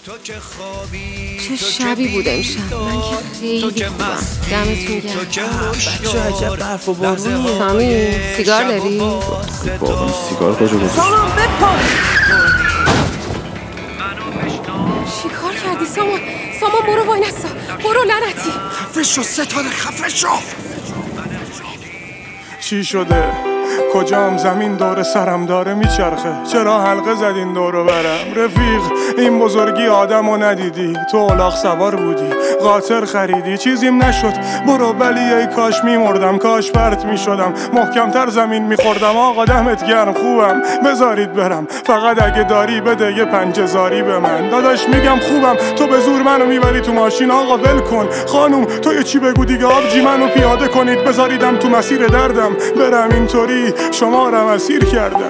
چه شبی بود امشب. من که خیلی خوبم. دمتون گرم. بچه عجب برف و بارونیه. سامی سیگار داری؟ بابا سیگار کجا گذاشت؟ سامان بپر. چی کار کردی سامان برو وای نستا. برو لعنتی. خفه شو ستاره خفه شو. چی شده؟ کجام زمین دور سرم داره میچرخه؟ چرا حلقه زدین دورو برم؟ رفیق این بزرگی آدمو ندیدی؟ تو الاغ سوار بودی قاطر خریدی چیزیم نشد برو، ولی ای کاش میمردم، کاش پرت میشدم، محکمتر زمین میخوردم. آقا دمت گرم خوبم بذارید برم، فقط اگه داری بده یه 5000 به من. داداش میگم خوبم، تو به زور منو میبری تو ماشین. آقا ول کن خانوم، تو یه چی بگو دیگه، آبجی منو پیاده کنید بذاریدم تو مسیر دردم برم، اینطوری شما رو اسیر کردم.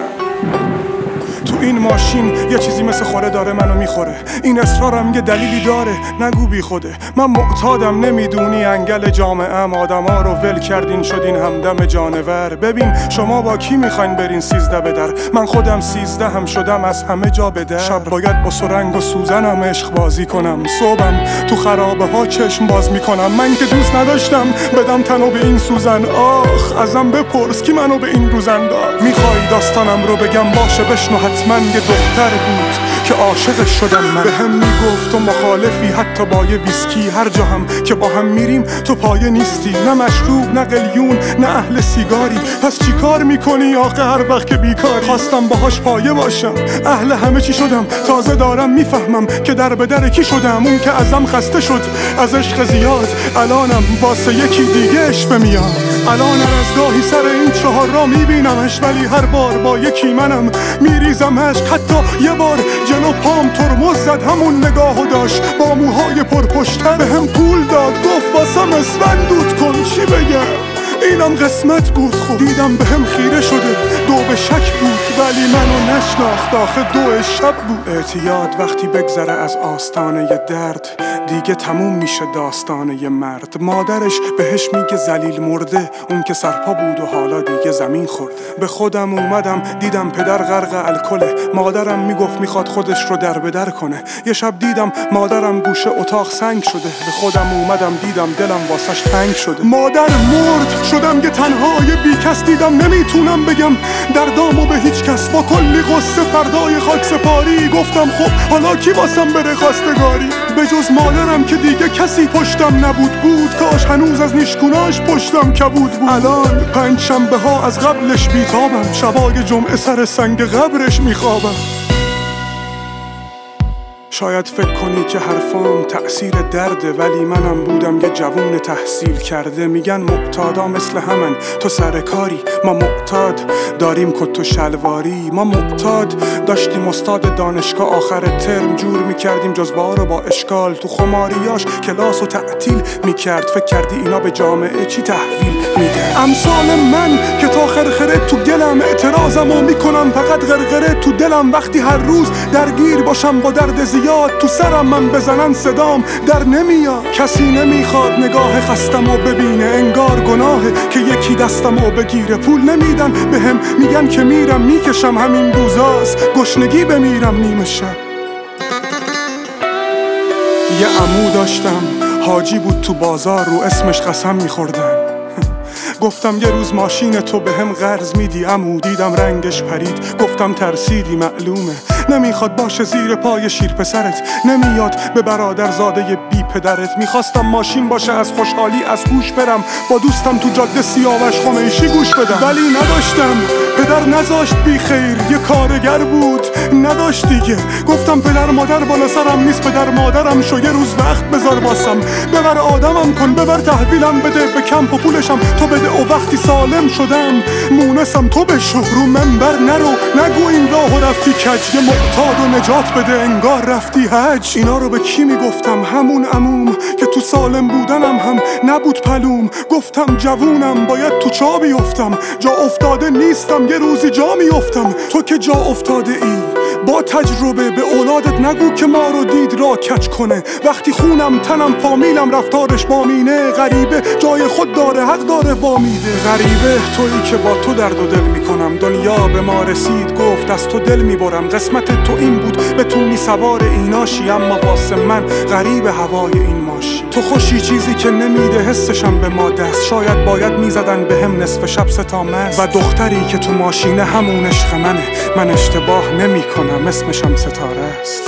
تو این ماشین یه چیزی مثل خوره داره منو میخوره، این اصرارم یه دلیلی داره، نگو بی خوده. من معتادم نمیدونی انگل جامعه‌ام، آدما رو ول کردین شدین همدم جانور. ببین شما با کی میخواین برین 13 به در، من خودم 13 هم شدم از همه جا به در. شب باید با سرنگ و سوزنم عشق بازی کنم، صبحم تو خرابه ها چشم باز میکنم. من که دوست نداشتم بدم تنو به این سوزن، آخ ازم بپرس کی منو به این روز انداخت. میخوای داستانم رو بگم باشه بشنو، حتما یه دختر بود که عاشقش شدم من. به هم میگفت تو مخالفی حتی با یه ویسکی، هر جا هم که با هم میریم تو پایه نیستی، نه مشروب نه قلیون نه اهل سیگاری. پس چی کار میکنی آخه هر وقت که بیکاری؟ خواستم باهاش پایه باشم، اهل همه چی شدم، تازه دارم میفهمم که در به در کی شدم. اون که ازم خسته شد از عشق زیاد، الانم واسه یکی دیگه اشوه میاد. الان از گاهی سر این 4 را میبینمش، ولی هر بار با یکی منم میریزم عشق. حتی یه بار جلو پام ترمز زد، همون نگاهو داشت با موهای پرپشتر، به هم پول داد گفت واسم اسفند دود کن. چی بگم اینم قسمت بود. خود دیدم به هم خیره شده، دو به شک بود، ولی منو نشناخت آخه 2 شب بود. اعتیاد وقتی بگذره از آستانه ی درد، دیگه تموم میشه داستانه ی مرد. مادرش بهش میگه ذلیل مرده، اون که سرپا بود و حالا دیگه زمین خورده. به خودم اومدم دیدم پدر غرق الکله، مادرم میگفت میخواد خودش رو در به در کنه. یه شب دیدم مادرم گوشه اتاق سنگ شده، به خودم اومدم دیدم دلم واسش تنگ شده. مادر مرد شدم که تنهای بی کس، دیدم نمیتونم بگم دردامو به هیچ کس. با کلی قصه فردای خاک سپاری گفتم خب حالا کی واسم بره خواستگاری؟ به جز مادرم که دیگه کسی پشتم نبود، کاش هنوز از نیشگوناش پشتم کبود بود. الان 5 شنبه ها از قبلش بیتابم، شبای جمعه سر سنگ قبرش میخوابم. شاید فکر کنی که حرفام تأثیر درده، ولی منم بودم یه جوون تحصیل کرده. میگن معتادا مثل همن، تو سر کاری، ما معتاد داریم کت و شلواری. ما معتاد داشتیم استاد دانشگاه آخر ترم جور میکردیم جزوه رو با اشکال، تو خماریاش کلاس و تعطیل میکرد. فکر کردی اینا به جامعه چی تحویل میده؟ امثال من که تا خرخره تو گلم، اعتراضمو میکنم فقط غرغره تو دلم. وقتی هر روز درگیر باشم با درد زیاد، تو سرم من بزنن صدام در نمیاد. کسی نمیخواد نگاه خستمو ببینه، انگار گناهه که یکی دستمو بگیره. پول نمیدن بهم، میگن که میرم میکشم، همین روزاست گشنگی بمیرم نیمه شب. یه عمو داشتم حاجی بود تو بازار، رو اسمش قسم میخوردم. گفتم یه روز ماشین تو به هم قرض میدی عمو، دیدم رنگش پرید گفتم ترسیدی، معلومه نمیخواد باشه زیر پای شیر پسرت، نمیاد به برادر زاده بی پدرت. میخواستم ماشین باشه از خوشحالی از هوش برم، با دوستم تو جاده سیاوش خمیشی گوش بدم، ولی نداشتم. پدر نذاشت بی خیر، یه کارگر بود نداشت دیگه. گفتم پدر مادر بالا سرم نیست، پدر مادرم شو یه روز وقت بذار واسم، ببر آدمم کن، ببر تحویلم بده به کمپ و پولشم تو بده. و وقتی سالم شدم مونسم تو بشو، رو منبر نرو نگو این راهو رفتی کج، یه معتاد و نجات بده انگار رفتی حج. اینا رو به کی میگفتم؟ همون عموم که تو سالم بودنم هم نبود پلوم. گفتم جوونم باید تو چا بیفتم، جا افتاده نیستم یه روزی جا میفتم. تو که جا افتاده ای با تجربه به اولادت نگو که ما رو دید را کج کنه. وقتی خونم تنم فامیلم رفتارش بامینه، غریبه جای خود داره حق داره وامیده. غریبه تویی که با تو درد و دل میکنم، دنیا به ما رسید گفت از تو دل میبرم. قسمت تو این بود بتونی سوار ایناشی، اما واسه من غریب هوای این ماشی. تو خوشی چیزی که نمیده حسشم به ما دست، شاید باید میزدن به هم نصف شب ستامست. و دختری که تو ماشینه همون عشق منه، من اشتباه نمی کنم اسمشم ستاره است.